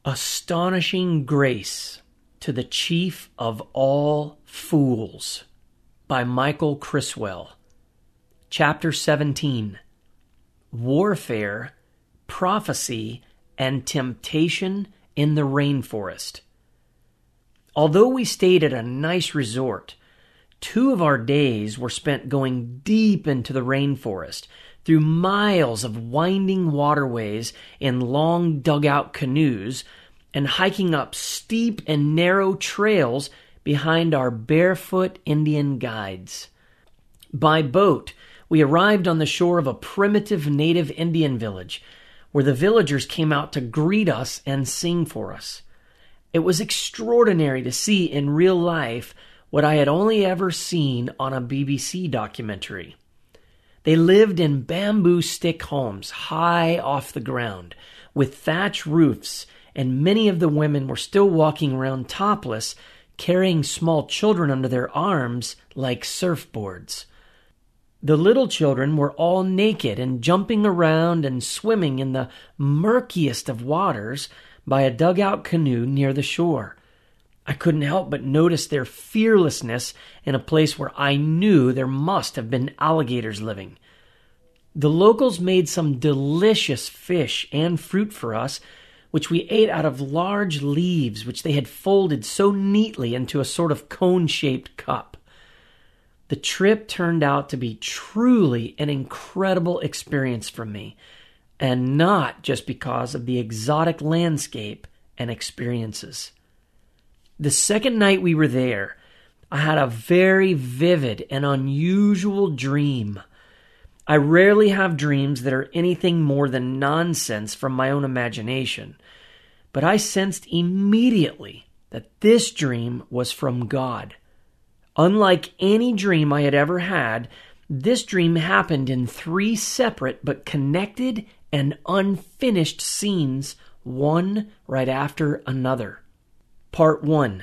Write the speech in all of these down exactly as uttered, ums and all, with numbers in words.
Astonishing Grace to the Chief of All Fools by Michael Criswell. Chapter seventeen. Warfare, Prophecy, and Temptation in the Rainforest. Although we stayed at a nice resort, two of our days were spent going deep into the rainforest, through miles of winding waterways in long dugout canoes, and hiking up steep and narrow trails behind our barefoot Indian guides. By boat, we arrived on the shore of a primitive native Indian village, where the villagers came out to greet us and sing for us. It was extraordinary to see in real life what I had only ever seen on a B B C documentary. They lived in bamboo stick homes high off the ground, with thatch roofs, and many of the women were still walking around topless, carrying small children under their arms like surfboards. The little children were all naked and jumping around and swimming in the murkiest of waters by a dugout canoe near the shore. I couldn't help but notice their fearlessness in a place where I knew there must have been alligators living. The locals made some delicious fish and fruit for us, which we ate out of large leaves which they had folded so neatly into a sort of cone-shaped cup. The trip turned out to be truly an incredible experience for me, and not just because of the exotic landscape and experiences. The second night we were there, I had a very vivid and unusual dream. I rarely have dreams that are anything more than nonsense from my own imagination, but I sensed immediately that this dream was from God. Unlike any dream I had ever had, this dream happened in three separate but connected and unfinished scenes, one right after another. Part one.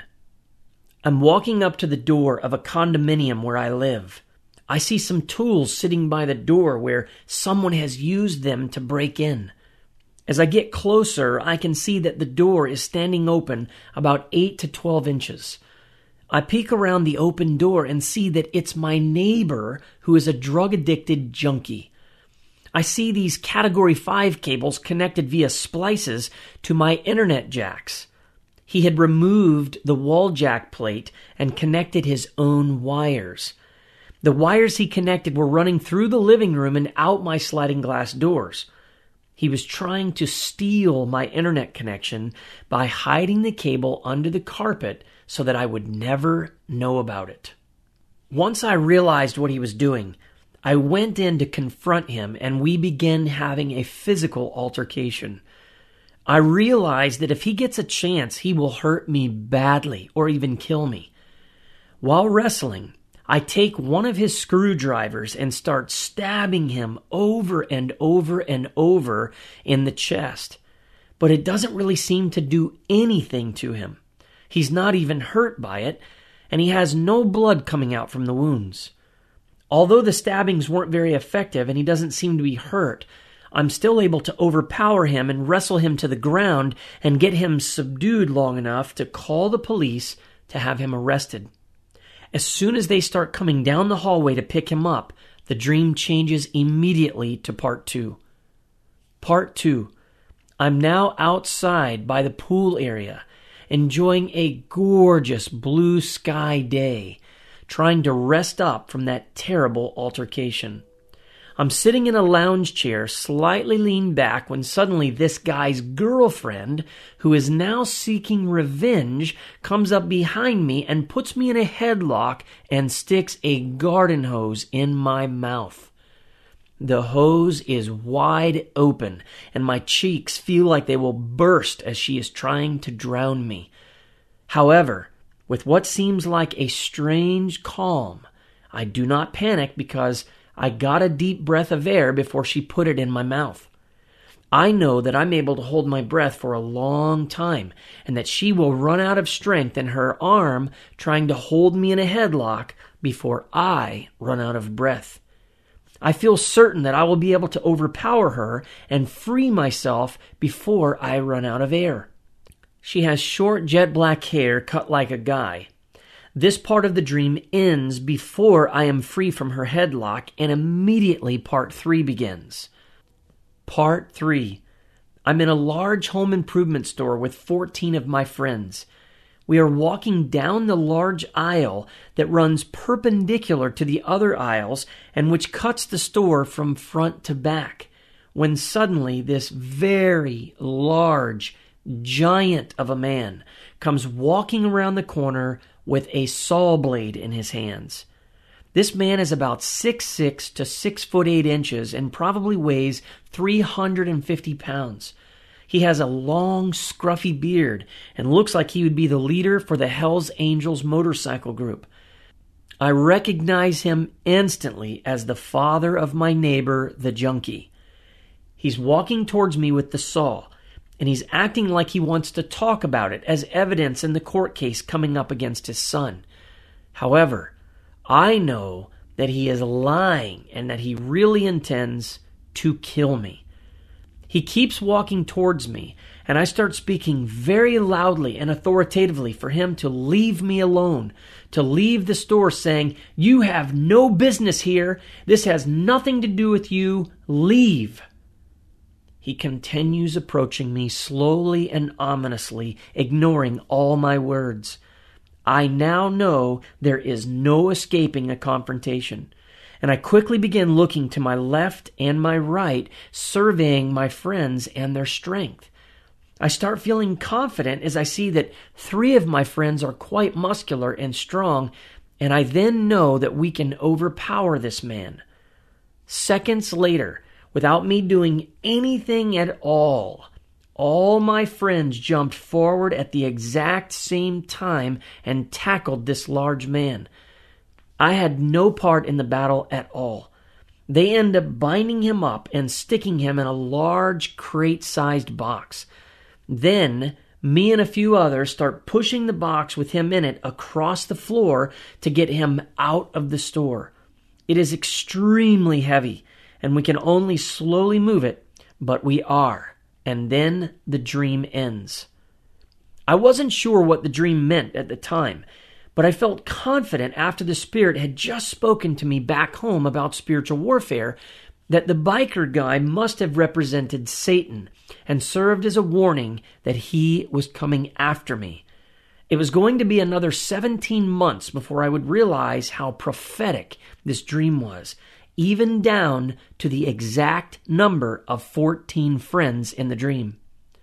I'm walking up to the door of a condominium where I live. I see some tools sitting by the door where someone has used them to break in. As I get closer, I can see that the door is standing open about eight to twelve inches. I peek around the open door and see that it's my neighbor who is a drug-addicted junkie. I see these Category five cables connected via splices to my internet jacks. He had removed the wall jack plate and connected his own wires. The wires he connected were running through the living room and out my sliding glass doors. He was trying to steal my internet connection by hiding the cable under the carpet so that I would never know about it. Once I realized what he was doing, I went in to confront him and we began having a physical altercation. I realized that if he gets a chance, he will hurt me badly or even kill me. While wrestling, I take one of his screwdrivers and start stabbing him over and over and over in the chest. But it doesn't really seem to do anything to him. He's not even hurt by it, and he has no blood coming out from the wounds. Although the stabbings weren't very effective and he doesn't seem to be hurt, I'm still able to overpower him and wrestle him to the ground and get him subdued long enough to call the police to have him arrested. As soon as they start coming down the hallway to pick him up, the dream changes immediately to part two. Part two. I'm now outside by the pool area, enjoying a gorgeous blue sky day, trying to rest up from that terrible altercation. I'm sitting in a lounge chair, slightly leaned back, when suddenly this guy's girlfriend, who is now seeking revenge, comes up behind me and puts me in a headlock and sticks a garden hose in my mouth. The hose is wide open, and my cheeks feel like they will burst as she is trying to drown me. However, with what seems like a strange calm, I do not panic because I got a deep breath of air before she put it in my mouth. I know that I'm able to hold my breath for a long time and that she will run out of strength in her arm trying to hold me in a headlock before I run out of breath. I feel certain that I will be able to overpower her and free myself before I run out of air. She has short jet black hair cut like a guy. This part of the dream ends before I am free from her headlock, and immediately part three begins. Part three. I'm in a large home improvement store with fourteen of my friends. We are walking down the large aisle that runs perpendicular to the other aisles and which cuts the store from front to back, when suddenly this very large giant of a man comes walking around the corner with a saw blade in his hands. This man is about six foot six to six foot eight inches and probably weighs three hundred fifty pounds. He has a long, scruffy beard and looks like he would be the leader for the Hells Angels motorcycle group. I recognize him instantly as the father of my neighbor, the junkie. He's walking towards me with the saw, and he's acting like he wants to talk about it as evidence in the court case coming up against his son. However, I know that he is lying and that he really intends to kill me. He keeps walking towards me, and I start speaking very loudly and authoritatively for him to leave me alone, to leave the store, saying, "You have no business here. This has nothing to do with you. Leave." He continues approaching me slowly and ominously, ignoring all my words. I now know there is no escaping a confrontation, and I quickly begin looking to my left and my right, surveying my friends and their strength. I start feeling confident as I see that three of my friends are quite muscular and strong, and I then know that we can overpower this man. Seconds later, without me doing anything at all, all my friends jumped forward at the exact same time and tackled this large man. I had no part in the battle at all. They end up binding him up and sticking him in a large crate-sized box. Then, me and a few others start pushing the box with him in it across the floor to get him out of the store. It is extremely heavy, and we can only slowly move it, but we are, and then the dream ends. I wasn't sure what the dream meant at the time, but I felt confident after the Spirit had just spoken to me back home about spiritual warfare that the biker guy must have represented Satan and served as a warning that he was coming after me. It was going to be another seventeen months before I would realize how prophetic this dream was, even down to the exact number of fourteen friends in the dream.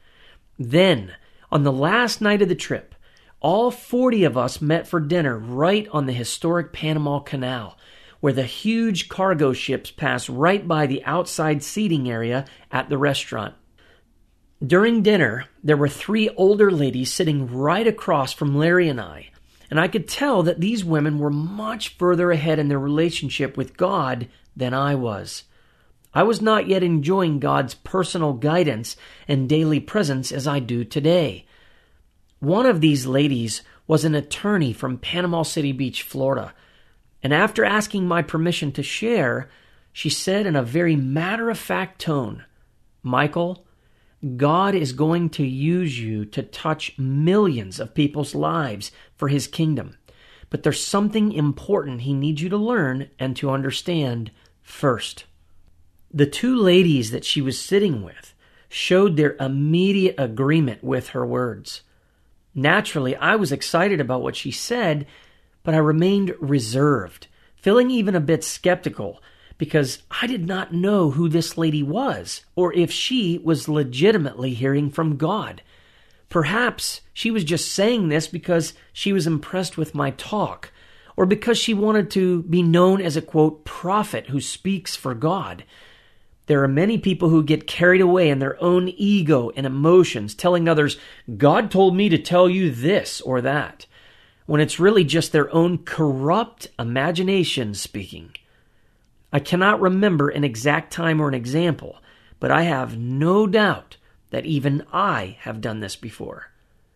Then, on the last night of the trip, all forty of us met for dinner right on the historic Panama Canal, where the huge cargo ships pass right by the outside seating area at the restaurant. During dinner, there were three older ladies sitting right across from Larry and I, and I could tell that these women were much further ahead in their relationship with God than I was. I was not yet enjoying God's personal guidance and daily presence as I do today. One of these ladies was an attorney from Panama City Beach, Florida, and after asking my permission to share, she said in a very matter-of-fact tone, "Michael, God is going to use you to touch millions of people's lives for His kingdom. But there's something important He needs you to learn and to understand first." The two ladies that she was sitting with showed their immediate agreement with her words. Naturally, I was excited about what she said, but I remained reserved, feeling even a bit skeptical, because I did not know who this lady was, or if she was legitimately hearing from God. Perhaps she was just saying this because she was impressed with my talk, or because she wanted to be known as a, quote, prophet who speaks for God. There are many people who get carried away in their own ego and emotions, telling others, "God told me to tell you this or that," when it's really just their own corrupt imagination speaking. I cannot remember an exact time or an example, but I have no doubt that even I have done this before.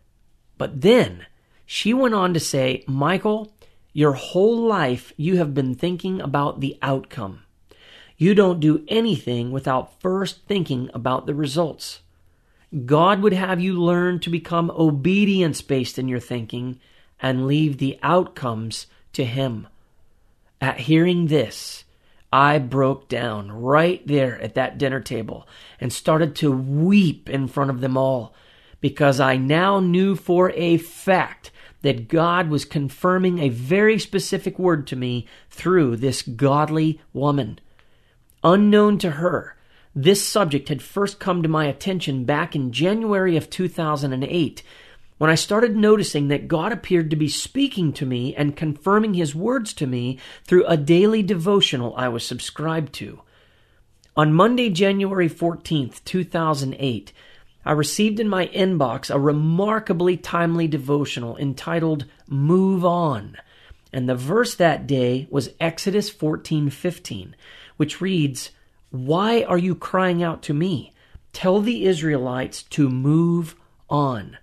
But then she went on to say, "Michael, your whole life you have been thinking about the outcome. You don't do anything without first thinking about the results. God would have you learn to become obedience-based in your thinking and leave the outcomes to Him. At hearing this, I broke down right there at that dinner table and started to weep in front of them all, because I now knew for a fact that God was confirming a very specific word to me through this godly woman. Unknown to her, this subject had first come to my attention back in January of two thousand eight, when I started noticing that God appeared to be speaking to me and confirming His words to me through a daily devotional I was subscribed to. On Monday, January fourteenth, two thousand eight, I received in my inbox a remarkably timely devotional entitled Move On, and the verse that day was Exodus fourteen fifteen, which reads, "Why are you crying out to me? Tell the Israelites to move on."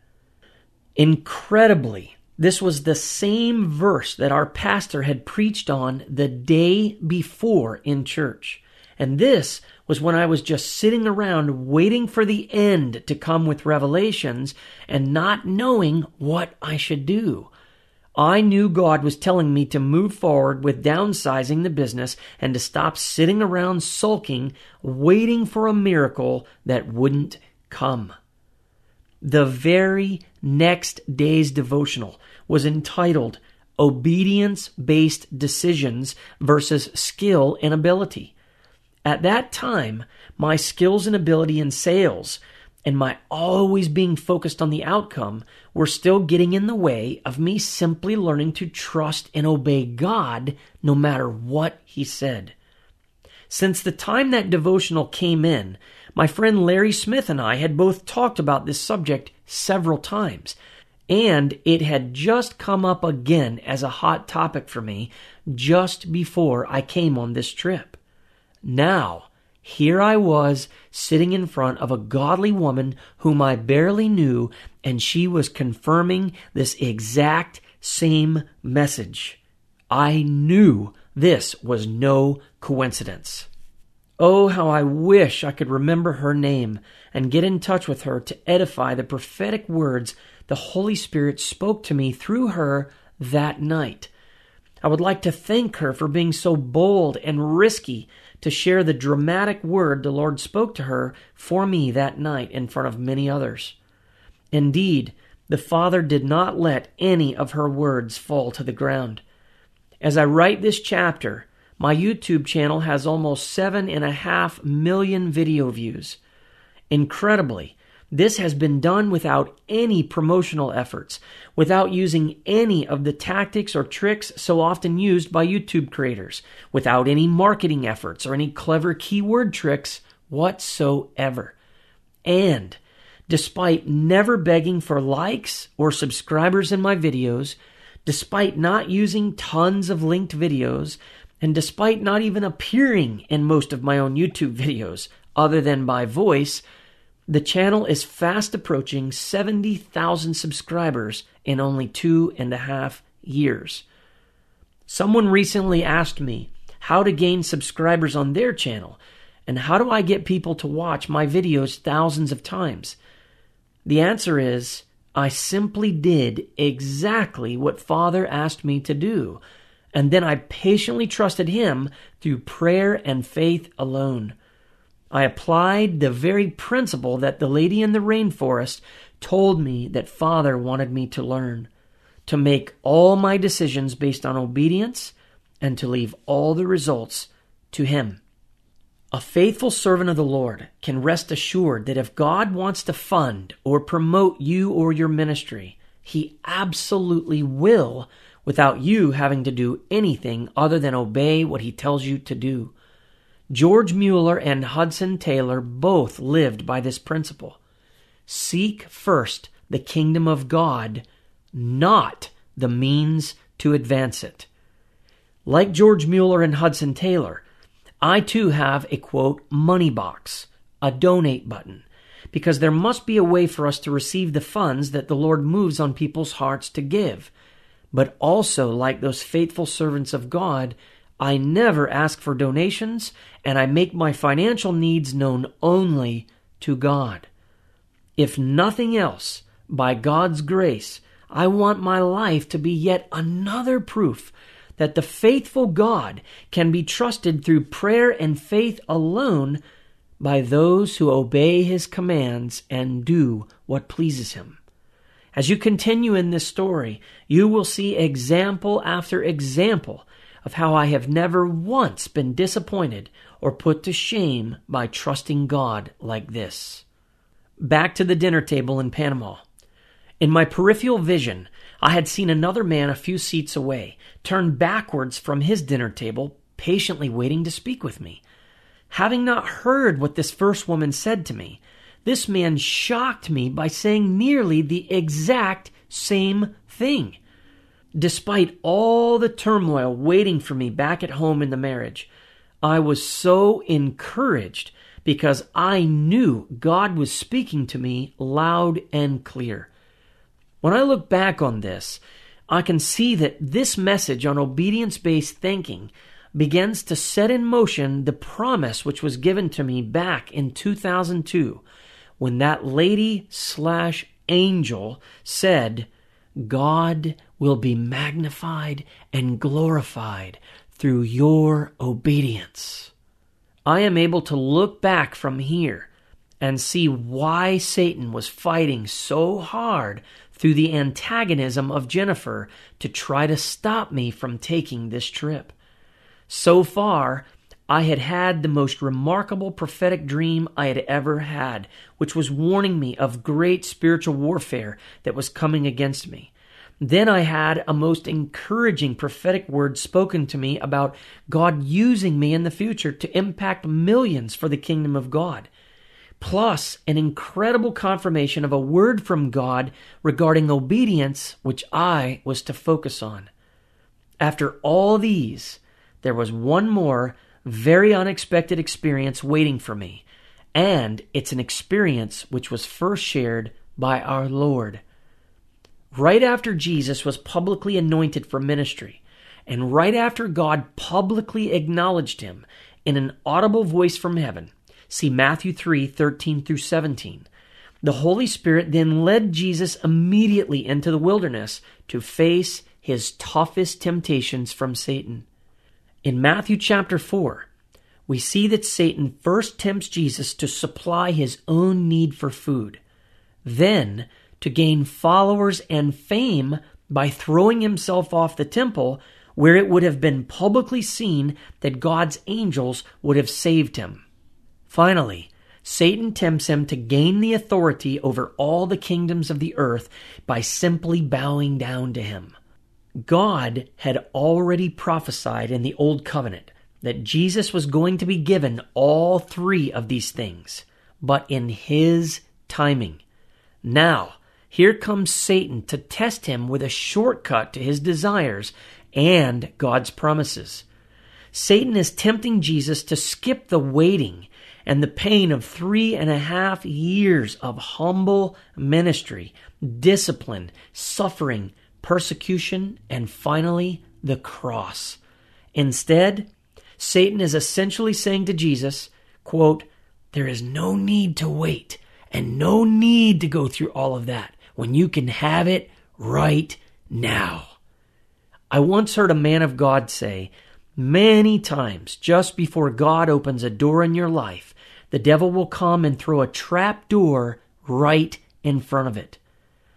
Incredibly, this was the same verse that our pastor had preached on the day before in church. And this was when I was just sitting around waiting for the end to come with revelations and not knowing what I should do. I knew God was telling me to move forward with downsizing the business and to stop sitting around sulking, waiting for a miracle that wouldn't come. The very next day's devotional was entitled Obedience-Based Decisions versus Skill and Ability. At that time, my skills and ability in sales and my always being focused on the outcome were still getting in the way of me simply learning to trust and obey God no matter what He said. Since the time that devotional came in, my friend Larry Smith and I had both talked about this subject several times, and it had just come up again as a hot topic for me just before I came on this trip. Now, here I was sitting in front of a godly woman whom I barely knew, and she was confirming this exact same message. I knew this was no coincidence. Oh, how I wish I could remember her name and get in touch with her to edify the prophetic words the Holy Spirit spoke to me through her that night. I would like to thank her for being so bold and risky to share the dramatic word the Lord spoke to her for me that night in front of many others. Indeed, the Father did not let any of her words fall to the ground. As I write this chapter, my YouTube channel has almost seven and a half million video views. Incredibly, this has been done without any promotional efforts, without using any of the tactics or tricks so often used by YouTube creators, without any marketing efforts or any clever keyword tricks whatsoever. And despite never begging for likes or subscribers in my videos, despite not using tons of linked videos, and despite not even appearing in most of my own YouTube videos, other than by voice, the channel is fast approaching seventy thousand subscribers in only two and a half years. Someone recently asked me how to gain subscribers on their channel, and how do I get people to watch my videos thousands of times? The answer is, I simply did exactly what Father asked me to do, and then I patiently trusted Him through prayer and faith alone. I applied the very principle that the lady in the rainforest told me that Father wanted me to learn, to make all my decisions based on obedience and to leave all the results to Him. A faithful servant of the Lord can rest assured that if God wants to fund or promote you or your ministry, He absolutely will, without you having to do anything other than obey what He tells you to do. George Mueller and Hudson Taylor both lived by this principle. Seek first the kingdom of God, not the means to advance it. Like George Mueller and Hudson Taylor, I too have a, quote, money box, a donate button, because there must be a way for us to receive the funds that the Lord moves on people's hearts to give. But also, like those faithful servants of God, I never ask for donations, and I make my financial needs known only to God. If nothing else, by God's grace, I want my life to be yet another proof that the faithful God can be trusted through prayer and faith alone by those who obey His commands and do what pleases Him. As you continue in this story, you will see example after example of how I have never once been disappointed or put to shame by trusting God like this. Back to the dinner table in Panama. In my peripheral vision, I had seen another man a few seats away turn backwards from his dinner table, patiently waiting to speak with me. Having not heard what this first woman said to me, this man shocked me by saying nearly the exact same thing. Despite all the turmoil waiting for me back at home in the marriage, I was so encouraged because I knew God was speaking to me loud and clear. When I look back on this, I can see that this message on obedience-based thinking begins to set in motion the promise which was given to me back in two thousand two, when that lady slash angel said, God will be magnified and glorified through your obedience. I am able to look back from here and see why Satan was fighting so hard through the antagonism of Jennifer to try to stop me from taking this trip. So far, I had had the most remarkable prophetic dream I had ever had, which was warning me of great spiritual warfare that was coming against me. Then I had a most encouraging prophetic word spoken to me about God using me in the future to impact millions for the kingdom of God. Plus, an incredible confirmation of a word from God regarding obedience, which I was to focus on. After all these, there was one more very unexpected experience waiting for me, and it's an experience which was first shared by our Lord. Right after Jesus was publicly anointed for ministry, and right after God publicly acknowledged him in an audible voice from heaven, see Matthew three, thirteen through seventeen, the Holy Spirit then led Jesus immediately into the wilderness to face his toughest temptations from Satan. In Matthew chapter four, we see that Satan first tempts Jesus to supply his own need for food, then to gain followers and fame by throwing himself off the temple where it would have been publicly seen that God's angels would have saved him. Finally, Satan tempts him to gain the authority over all the kingdoms of the earth by simply bowing down to him. God had already prophesied in the Old Covenant that Jesus was going to be given all three of these things, but in his timing. Now, here comes Satan to test him with a shortcut to his desires and God's promises. Satan is tempting Jesus to skip the waiting and the pain of three and a half years of humble ministry, discipline, suffering, persecution, and finally, the cross. Instead, Satan is essentially saying to Jesus, quote, there is no need to wait and no need to go through all of that when you can have it right now. I once heard a man of God say, many times just before God opens a door in your life, the devil will come and throw a trap door right in front of it.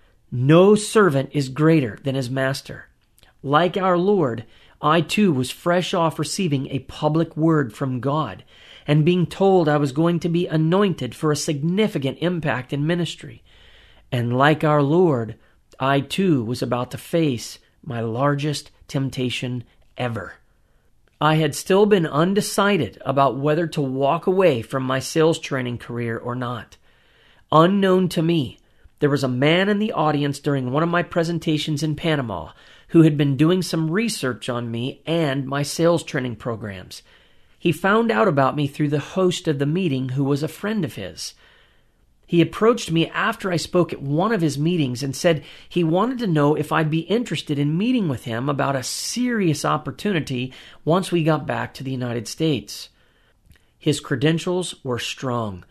No servant is greater than his master. Like our Lord, I too was fresh off receiving a public word from God and being told I was going to be anointed for a significant impact in ministry. And like our Lord, I too was about to face my largest temptation ever. I had still been undecided about whether to walk away from my sales training career or not. Unknown to me, there was a man in the audience during one of my presentations in Panama who had been doing some research on me and my sales training programs. He found out about me through the host of the meeting, who was a friend of his. He approached me after I spoke at one of his meetings and said he wanted to know if I'd be interested in meeting with him about a serious opportunity once we got back to the United States. His credentials were strong,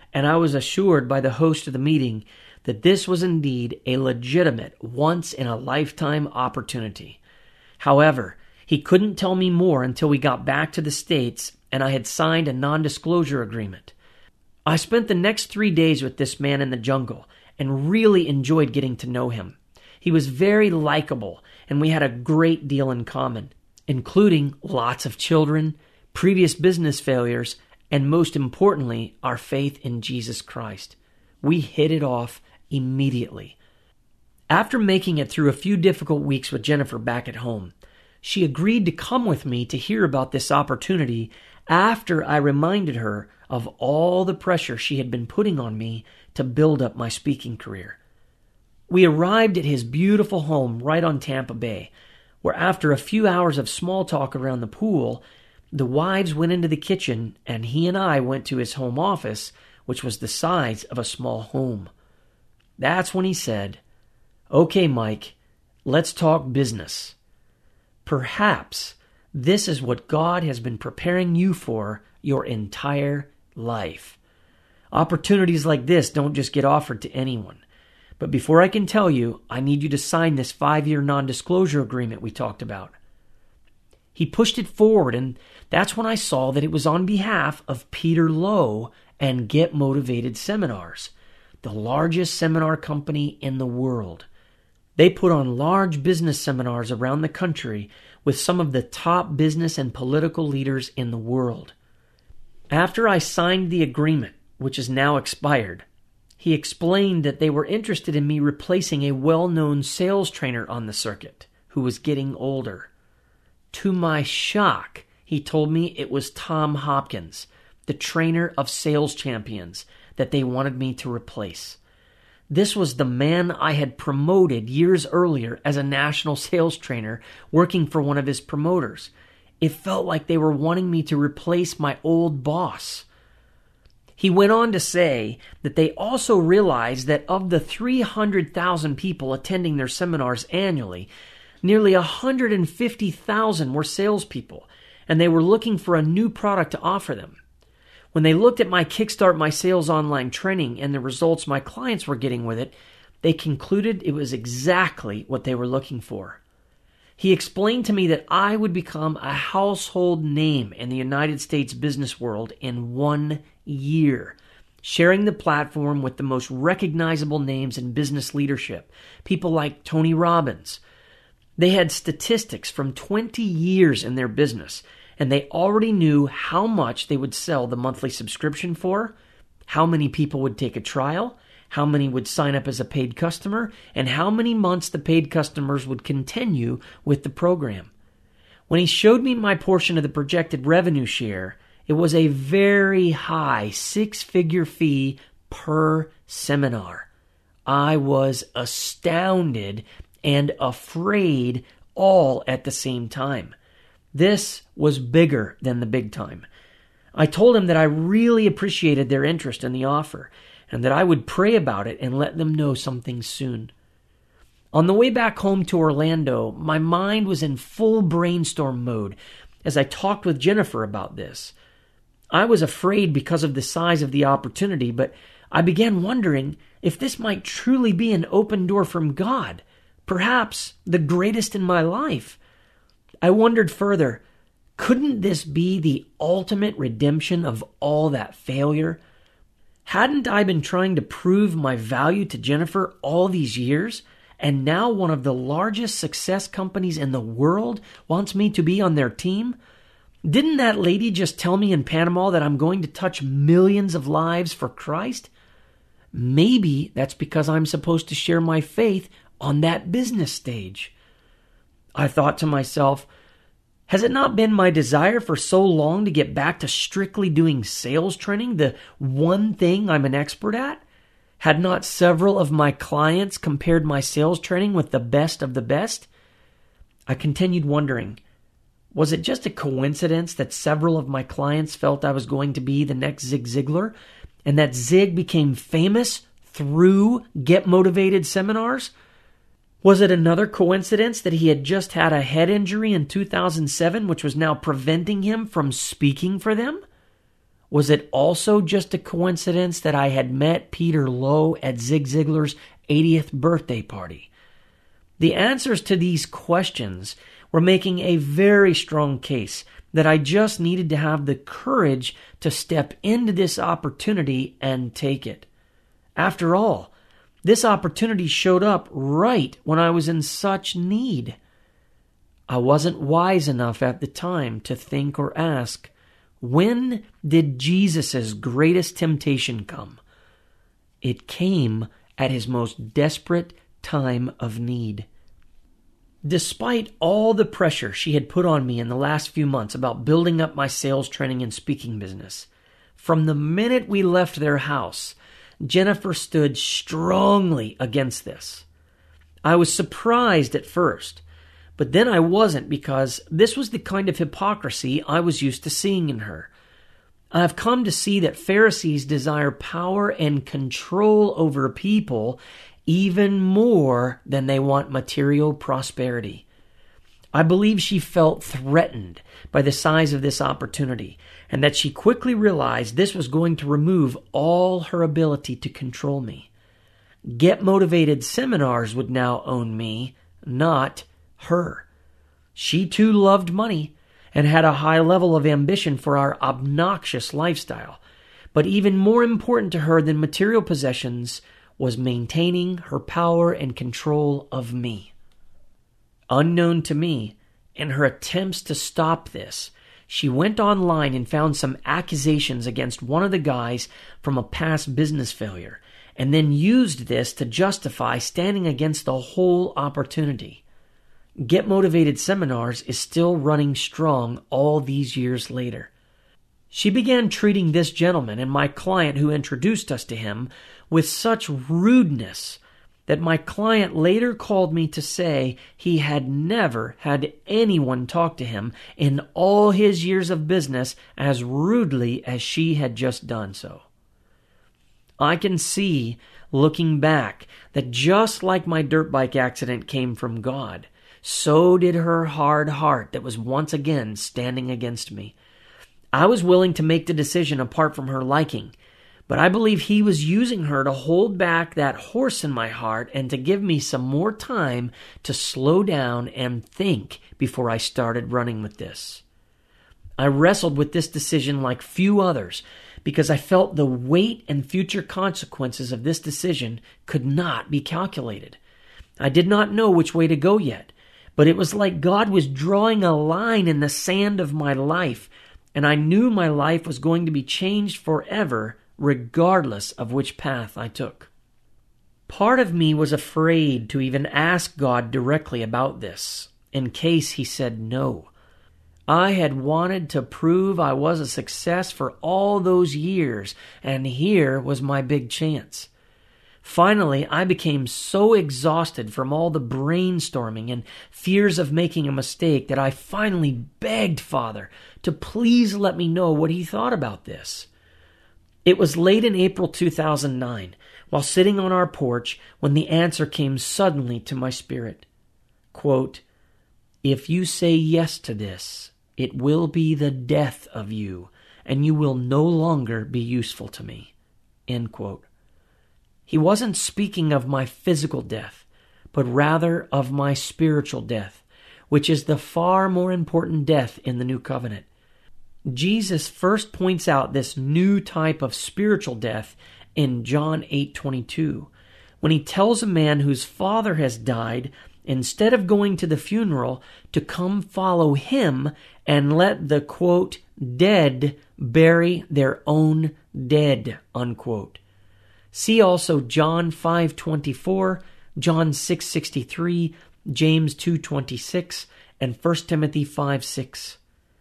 and I was assured by the host of the meeting that this was indeed a legitimate, once-in-a-lifetime opportunity. However, he couldn't tell me more until we got back to the States and I had signed a non-disclosure agreement. I spent the next three days with this man in the jungle and really enjoyed getting to know him. He was very likable, and we had a great deal in common, including lots of children, previous business failures, and most importantly, our faith in Jesus Christ. We hit it off immediately. After making it through a few difficult weeks with Jennifer back at home, she agreed to come with me to hear about this opportunity after I reminded her of all the pressure she had been putting on me to build up my speaking career. We arrived at his beautiful home right on Tampa Bay, where after a few hours of small talk around the pool, the wives went into the kitchen and he and I went to his home office, which was the size of a small home. That's when he said, "Okay, Mike, let's talk business. Perhaps this is what God has been preparing you for your entire life. Opportunities like this don't just get offered to anyone. But before I can tell you, I need you to sign this five-year non-disclosure agreement we talked about." He pushed it forward, and that's when I saw that it was on behalf of Peter Lowe and Get Motivated Seminars, the largest seminar company in the world. They put on large business seminars around the country with some of the top business and political leaders in the world. After I signed the agreement, which is now expired, he explained that they were interested in me replacing a well-known sales trainer on the circuit who was getting older. To my shock, he told me it was Tom Hopkins, the trainer of sales champions, that they wanted me to replace. This was the man I had promoted years earlier as a national sales trainer working for one of his promoters. It felt like they were wanting me to replace my old boss. He went on to say that they also realized that of the three hundred thousand people attending their seminars annually, nearly one hundred fifty thousand were salespeople, and they were looking for a new product to offer them. When they looked at my Kickstart My Sales online training and the results my clients were getting with it, they concluded it was exactly what they were looking for. He explained to me that I would become a household name in the United States business world in one year, sharing the platform with the most recognizable names in business leadership, people like Tony Robbins. They had statistics from twenty years in their business, and they already knew how much they would sell the monthly subscription for, how many people would take a trial, how many would sign up as a paid customer, and how many months the paid customers would continue with the program. When he showed me my portion of the projected revenue share, it was a very high six-figure fee per seminar. I was astounded and afraid all at the same time. This was bigger than the big time. I told him that I really appreciated their interest in the offer and that I would pray about it and let them know something soon. On the way back home to Orlando, my mind was in full brainstorm mode as I talked with Jennifer about this. I was afraid because of the size of the opportunity, but I began wondering if this might truly be an open door from God, perhaps the greatest in my life. I wondered further, couldn't this be the ultimate redemption of all that failure? Hadn't I been trying to prove my value to Jennifer all these years, and now one of the largest success companies in the world wants me to be on their team? Didn't that lady just tell me in Panama that I'm going to touch millions of lives for Christ? Maybe that's because I'm supposed to share my faith on that business stage. I thought to myself, has it not been my desire for so long to get back to strictly doing sales training, the one thing I'm an expert at? Had not several of my clients compared my sales training with the best of the best? I continued wondering, was it just a coincidence that several of my clients felt I was going to be the next Zig Ziglar, and that Zig became famous through Get Motivated Seminars? Was it another coincidence that he had just had a head injury in two thousand seven, which was now preventing him from speaking for them? Was it also just a coincidence that I had met Peter Lowe at Zig Ziglar's eightieth birthday party? The answers to these questions were making a very strong case that I just needed to have the courage to step into this opportunity and take it. After all, this opportunity showed up right when I was in such need. I wasn't wise enough at the time to think or ask, when did Jesus' greatest temptation come? It came at his most desperate time of need. Despite all the pressure she had put on me in the last few months about building up my sales training and speaking business, from the minute we left their house, Jennifer stood strongly against this. I was surprised at first, but then I wasn't, because this was the kind of hypocrisy I was used to seeing in her. I have come to see that Pharisees desire power and control over people even more than they want material prosperity. I believe she felt threatened by the size of this opportunity, and that she quickly realized this was going to remove all her ability to control me. Get Motivated Seminars would now own me, not her. She too loved money and had a high level of ambition for our obnoxious lifestyle. But even more important to her than material possessions was maintaining her power and control of me. Unknown to me, in her attempts to stop this, she went online and found some accusations against one of the guys from a past business failure, and then used this to justify standing against the whole opportunity. Get Motivated Seminars is still running strong all these years later. She began treating this gentleman and my client who introduced us to him with such rudeness that my client later called me to say he had never had anyone talk to him in all his years of business as rudely as she had just done so. I can see, looking back, that just like my dirt bike accident came from God, so did her hard heart that was once again standing against me. I was willing to make the decision apart from her liking, but I believe he was using her to hold back that horse in my heart and to give me some more time to slow down and think before I started running with this. I wrestled with this decision like few others because I felt the weight and future consequences of this decision could not be calculated. I did not know which way to go yet, but it was like God was drawing a line in the sand of my life, and I knew my life was going to be changed forever regardless of which path I took. Part of me was afraid to even ask God directly about this, in case he said no. I had wanted to prove I was a success for all those years, and here was my big chance. Finally, I became so exhausted from all the brainstorming and fears of making a mistake that I finally begged Father to please let me know what he thought about this. It was late in April two thousand nine, while sitting on our porch, when the answer came suddenly to my spirit. Quote, "If you say yes to this, it will be the death of you, and you will no longer be useful to me." End quote. He wasn't speaking of my physical death, but rather of my spiritual death, which is the far more important death in the new covenant. Jesus first points out this new type of spiritual death in John eight twenty-two, when he tells a man whose father has died, instead of going to the funeral, to come follow him and let the, quote, dead bury their own dead, unquote. See also John five twenty-four, John six sixty-three, James two twenty-six, and First Timothy five six.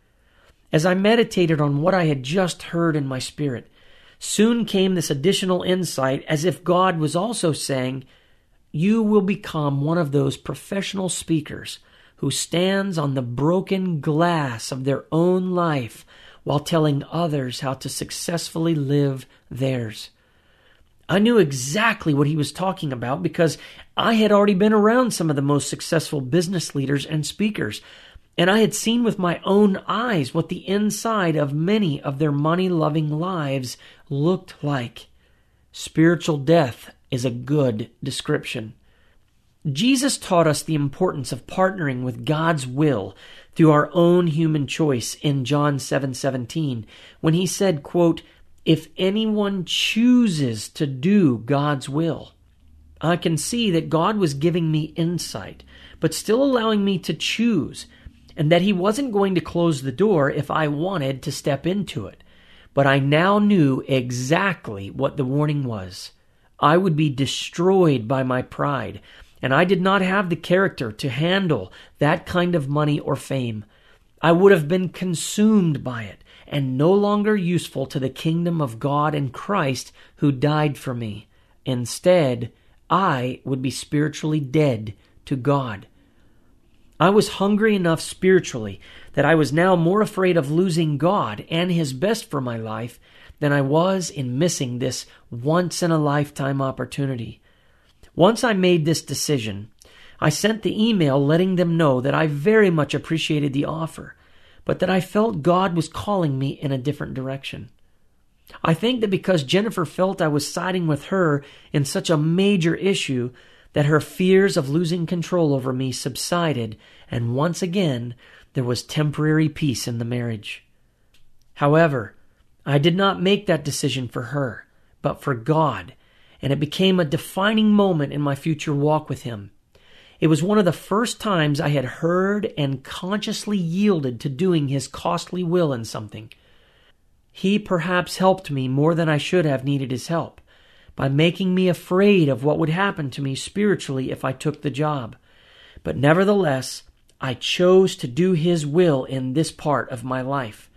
As I meditated on what I had just heard in my spirit, soon came this additional insight, as if God was also saying, you will become one of those professional speakers who stands on the broken glass of their own life while telling others how to successfully live theirs. I knew exactly what he was talking about because I had already been around some of the most successful business leaders and speakers, And I had seen with my own eyes what the inside of many of their money-loving lives looked like. Spiritual death is a good description. Jesus taught us the importance of partnering with God's will through our own human choice in John seven seventeen, when he said, quote, "If anyone chooses to do God's will." I can see that God was giving me insight, but still allowing me to choose, and that he wasn't going to close the door if I wanted to step into it. But I now knew exactly what the warning was. I would be destroyed by my pride, and I did not have the character to handle that kind of money or fame. I would have been consumed by it and no longer useful to the kingdom of God and Christ who died for me. Instead, I would be spiritually dead to God. I was hungry enough spiritually that I was now more afraid of losing God and his best for my life than I was in missing this once-in-a-lifetime opportunity. Once I made this decision, I sent the email letting them know that I very much appreciated the offer, but that I felt God was calling me in a different direction. I think that because Jennifer felt I was siding with her in such a major issue, that her fears of losing control over me subsided, and once again there was temporary peace in the marriage. However, I did not make that decision for her, but for God, and it became a defining moment in my future walk with him. It was one of the first times I had heard and consciously yielded to doing his costly will in something. He perhaps helped me more than I should have needed his help, by making me afraid of what would happen to me spiritually if I took the job. But nevertheless, I chose to do his will in this part of my life.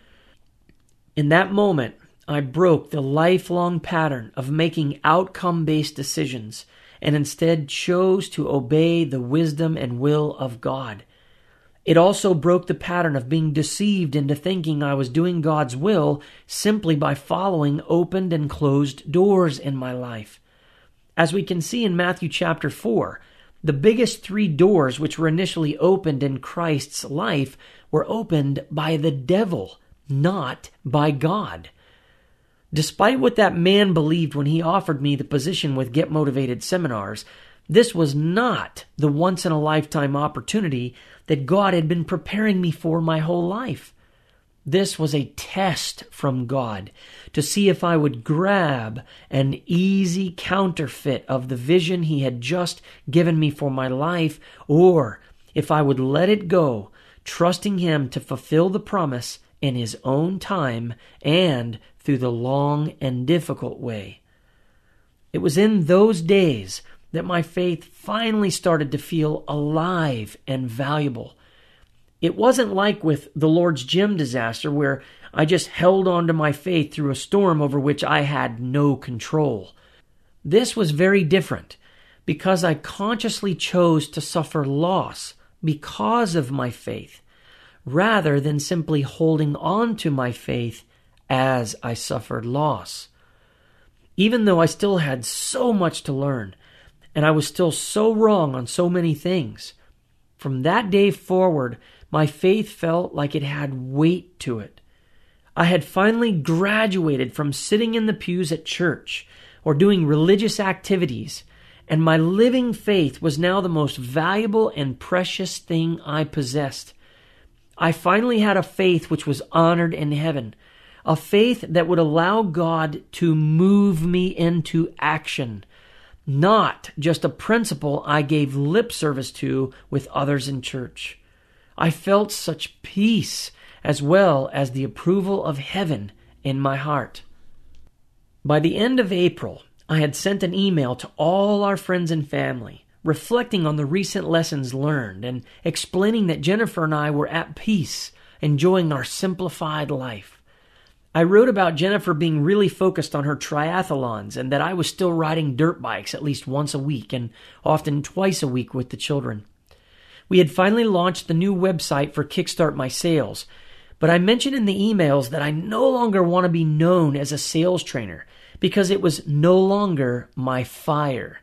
In that moment, I broke the lifelong pattern of making outcome-based decisions and instead chose to obey the wisdom and will of God. It also broke the pattern of being deceived into thinking I was doing God's will simply by following opened and closed doors in my life. As we can see in Matthew chapter four, the biggest three doors which were initially opened in Christ's life were opened by the devil, not by God. Despite what that man believed when he offered me the position with Get Motivated Seminars, this was not the once-in-a-lifetime opportunity that God had been preparing me for my whole life. This was a test from God to see if I would grab an easy counterfeit of the vision he had just given me for my life, or if I would let it go, trusting him to fulfill the promise in his own time and through the long and difficult way. It was in those days that my faith finally started to feel alive and valuable. It wasn't like with the Lord's Gym disaster where I just held on to my faith through a storm over which I had no control. This was very different because I consciously chose to suffer loss because of my faith, rather than simply holding on to my faith as I suffered loss. Even though I still had so much to learn, and I was still so wrong on so many things, from that day forward, my faith felt like it had weight to it. I had finally graduated from sitting in the pews at church or doing religious activities, and my living faith was now the most valuable and precious thing I possessed. I finally had a faith which was honored in heaven, a faith that would allow God to move me into action, not just a principle I gave lip service to with others in church. I felt such peace as well as the approval of heaven in my heart. By the end of April, I had sent an email to all our friends and family, reflecting on the recent lessons learned and explaining that Jennifer and I were at peace, enjoying our simplified life. I wrote about Jennifer being really focused on her triathlons and that I was still riding dirt bikes at least once a week and often twice a week with the children. We had finally launched the new website for Kickstart My Sales, but I mentioned in the emails that I no longer want to be known as a sales trainer because it was no longer my fire.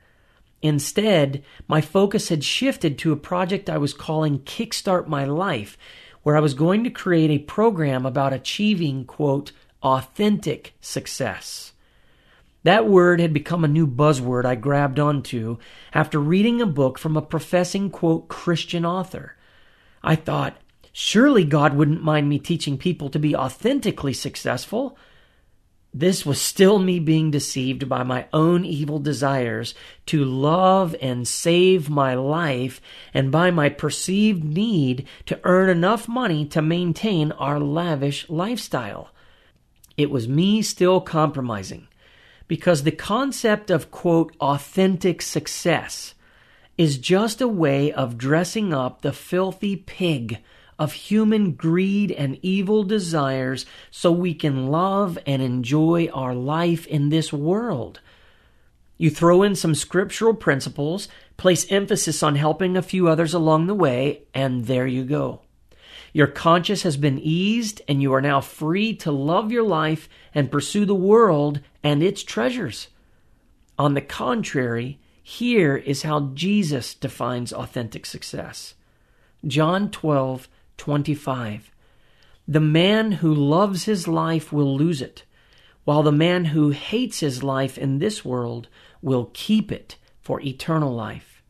Instead, my focus had shifted to a project I was calling Kickstart My Life, where I was going to create a program about achieving, quote, authentic success. That word had become a new buzzword I grabbed onto after reading a book from a professing, quote, Christian author. I thought, surely God wouldn't mind me teaching people to be authentically successful. This was still me being deceived by my own evil desires to love and save my life, and by my perceived need to earn enough money to maintain our lavish lifestyle. It was me still compromising, because the concept of, quote, authentic success is just a way of dressing up the filthy pig of human greed and evil desires so we can love and enjoy our life in this world. You throw in some scriptural principles, place emphasis on helping a few others along the way, and there you go. Your conscience has been eased, and you are now free to love your life and pursue the world and its treasures. On the contrary, here is how Jesus defines authentic success. John twelve twenty-five. The man who loves his life will lose it, while the man who hates his life in this world will keep it for eternal life.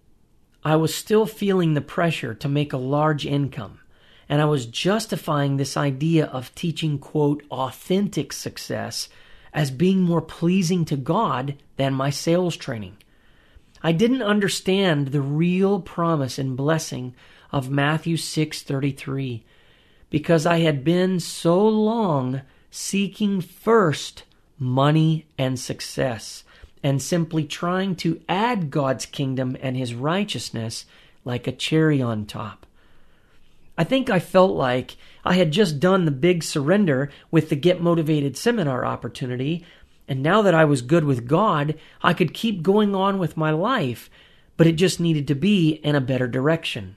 I was still feeling the pressure to make a large income, and I was justifying this idea of teaching, quote, authentic success as being more pleasing to God than my sales training. I didn't understand the real promise and blessing of Matthew six thirty-three, because I had been so long seeking first money and success, and simply trying to add God's kingdom and His righteousness like a cherry on top. I think I felt like I had just done the big surrender with the Get Motivated seminar opportunity, and now that I was good with God, I could keep going on with my life, but it just needed to be in a better direction.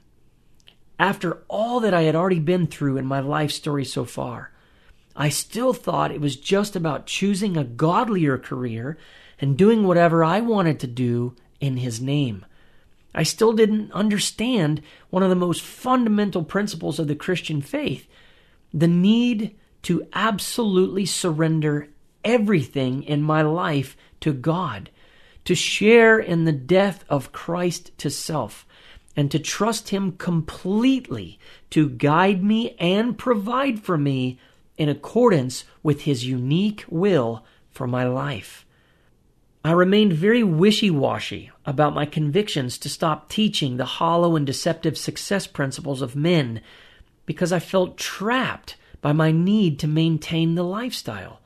After all that I had already been through in my life story so far, I still thought it was just about choosing a godlier career and doing whatever I wanted to do in His name. I still didn't understand one of the most fundamental principles of the Christian faith, the need to absolutely surrender everything in my life to God, to share in the death of Christ to self, and to trust Him completely to guide me and provide for me in accordance with His unique will for my life. I remained very wishy-washy about my convictions to stop teaching the hollow and deceptive success principles of men because I felt trapped by my need to maintain the lifestyle.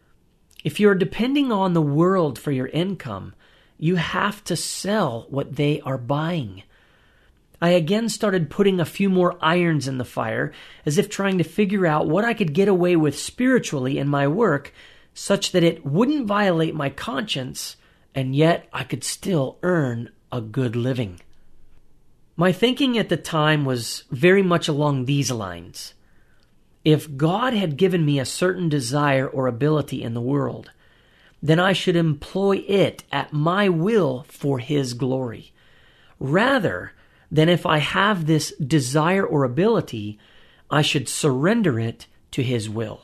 If you're depending on the world for your income, you have to sell what they are buying. I again started putting a few more irons in the fire, as if trying to figure out what I could get away with spiritually in my work, such that it wouldn't violate my conscience, and yet I could still earn a good living. My thinking at the time was very much along these lines. If God had given me a certain desire or ability in the world, then I should employ it at my will for His glory, rather than if I have this desire or ability, I should surrender it to His will.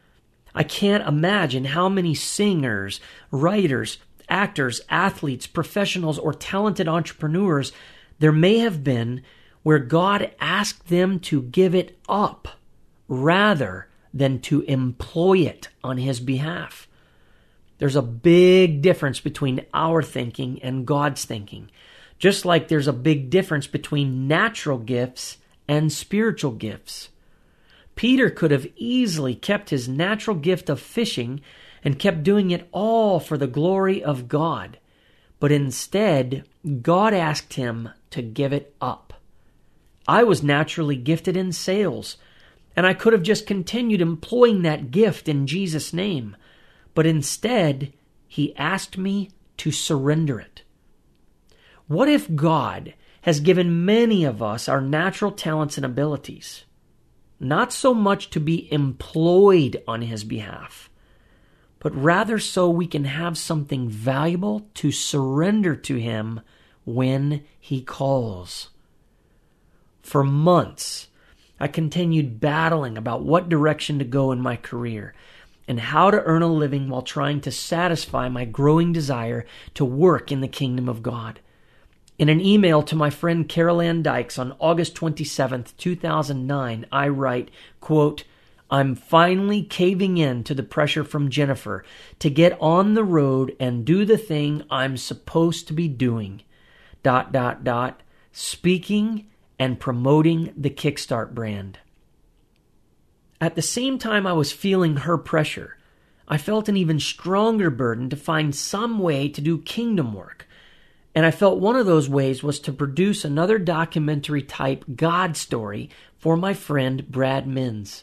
I can't imagine how many singers, writers, actors, athletes, professionals, or talented entrepreneurs there may have been where God asked them to give it up rather than to employ it on His behalf. There's a big difference between our thinking and God's thinking. Just like there's a big difference between natural gifts and spiritual gifts. Peter could have easily kept his natural gift of fishing and kept doing it all for the glory of God. But instead, God asked him to give it up. I was naturally gifted in sales, and I could have just continued employing that gift in Jesus' name. But instead, He asked me to surrender it. What if God has given many of us our natural talents and abilities, not so much to be employed on His behalf, but rather so we can have something valuable to surrender to Him when He calls? For months, I continued battling about what direction to go in my career and how to earn a living while trying to satisfy my growing desire to work in the kingdom of God. In an email to my friend Carol Ann Dykes on August twenty-seventh, two thousand nine, I write, quote, "I'm finally caving in to the pressure from Jennifer to get on the road and do the thing I'm supposed to be doing, dot, dot, dot, speaking and promoting the Kickstart brand." At the same time I was feeling her pressure, I felt an even stronger burden to find some way to do kingdom work. And I felt one of those ways was to produce another documentary-type God story for my friend Brad Mins.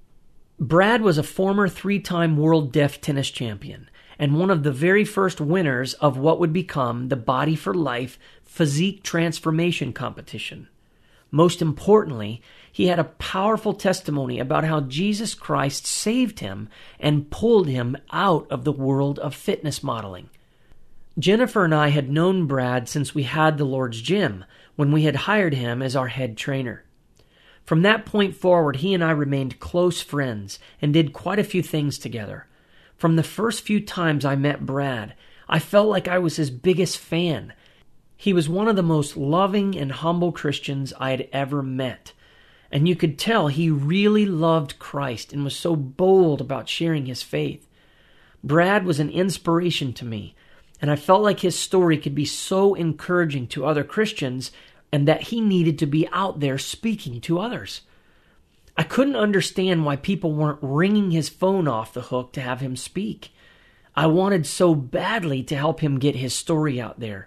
Brad was a former three-time world deaf tennis champion and one of the very first winners of what would become the Body for Life physique transformation competition. Most importantly, he had a powerful testimony about how Jesus Christ saved him and pulled him out of the world of fitness modeling. Jennifer and I had known Brad since we had the Lord's Gym, when we had hired him as our head trainer. From that point forward, he and I remained close friends and did quite a few things together. From the first few times I met Brad, I felt like I was his biggest fan. He was one of the most loving and humble Christians I had ever met. And you could tell he really loved Christ and was so bold about sharing his faith. Brad was an inspiration to me, and I felt like his story could be so encouraging to other Christians and that he needed to be out there speaking to others. I couldn't understand why people weren't ringing his phone off the hook to have him speak. I wanted so badly to help him get his story out there.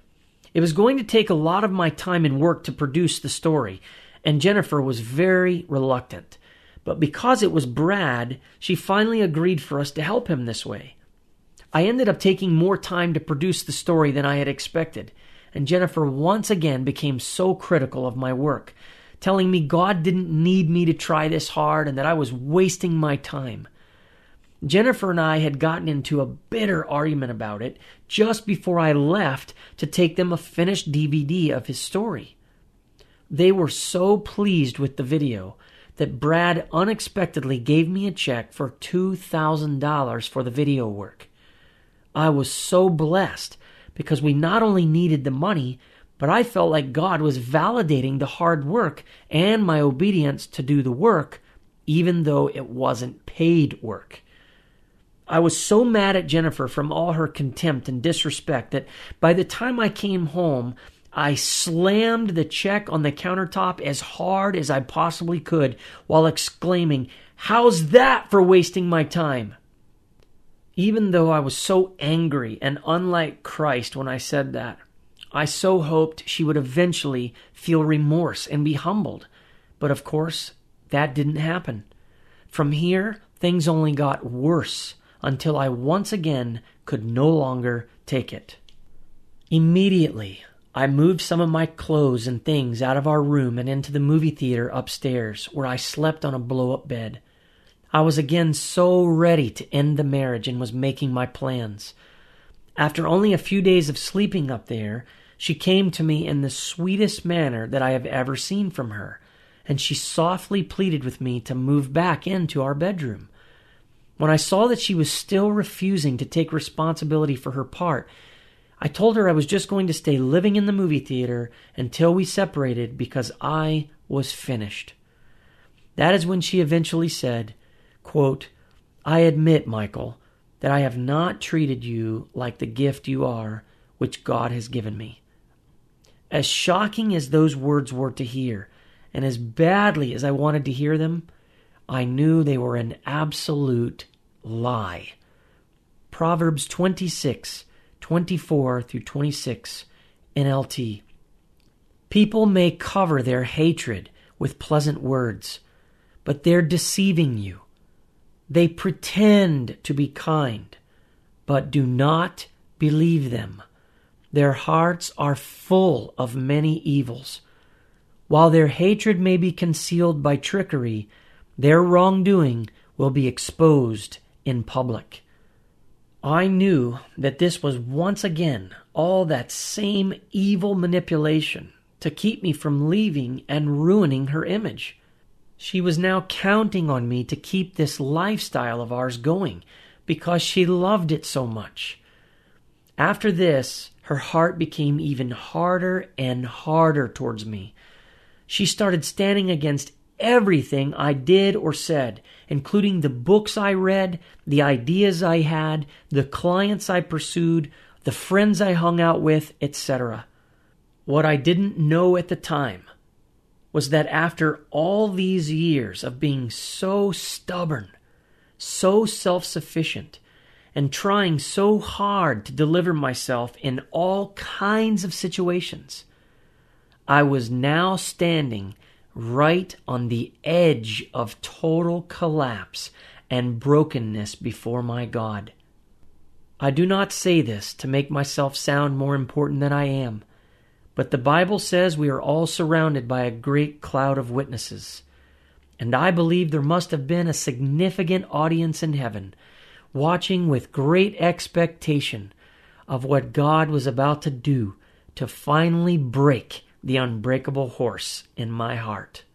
It was going to take a lot of my time and work to produce the story, and Jennifer was very reluctant. But because it was Brad, she finally agreed for us to help him this way. I ended up taking more time to produce the story than I had expected, and Jennifer once again became so critical of my work, telling me God didn't need me to try this hard and that I was wasting my time. Jennifer and I had gotten into a bitter argument about it just before I left to take them a finished D V D of his story. They were so pleased with the video that Brad unexpectedly gave me a check for two thousand dollars for the video work. I was so blessed because we not only needed the money, but I felt like God was validating the hard work and my obedience to do the work, even though it wasn't paid work. I was so mad at Jennifer from all her contempt and disrespect that by the time I came home, I slammed the check on the countertop as hard as I possibly could while exclaiming, "How's that for wasting my time?" Even though I was so angry and unlike Christ when I said that, I so hoped she would eventually feel remorse and be humbled. But of course, that didn't happen. From here, things only got worse until I once again could no longer take it. Immediately, I moved some of my clothes and things out of our room and into the movie theater upstairs, where I slept on a blow-up bed. I was again so ready to end the marriage and was making my plans. After only a few days of sleeping up there, she came to me in the sweetest manner that I have ever seen from her, and she softly pleaded with me to move back into our bedroom. When I saw that she was still refusing to take responsibility for her part, I told her I was just going to stay living in the movie theater until we separated because I was finished. That is when she eventually said, quote, "I admit, Michael, that I have not treated you like the gift you are, which God has given me." As shocking as those words were to hear, and as badly as I wanted to hear them, I knew they were an absolute lie. Proverbs twenty-six, twenty-four through twenty-six, N L T. People may cover their hatred with pleasant words, but they're deceiving you. They pretend to be kind, but do not believe them. Their hearts are full of many evils. While their hatred may be concealed by trickery, their wrongdoing will be exposed in public. I knew that this was once again all that same evil manipulation to keep me from leaving and ruining her image. She was now counting on me to keep this lifestyle of ours going because she loved it so much. After this, her heart became even harder and harder towards me. She started standing against everything I did or said, including the books I read, the ideas I had, the clients I pursued, the friends I hung out with, et cetera. What I didn't know at the time was that after all these years of being so stubborn, so self-sufficient, and trying so hard to deliver myself in all kinds of situations, I was now standing right on the edge of total collapse and brokenness before my God. I do not say this to make myself sound more important than I am, but the Bible says we are all surrounded by a great cloud of witnesses, and I believe there must have been a significant audience in heaven watching with great expectation of what God was about to do to finally break the unbreakable horse in my heart.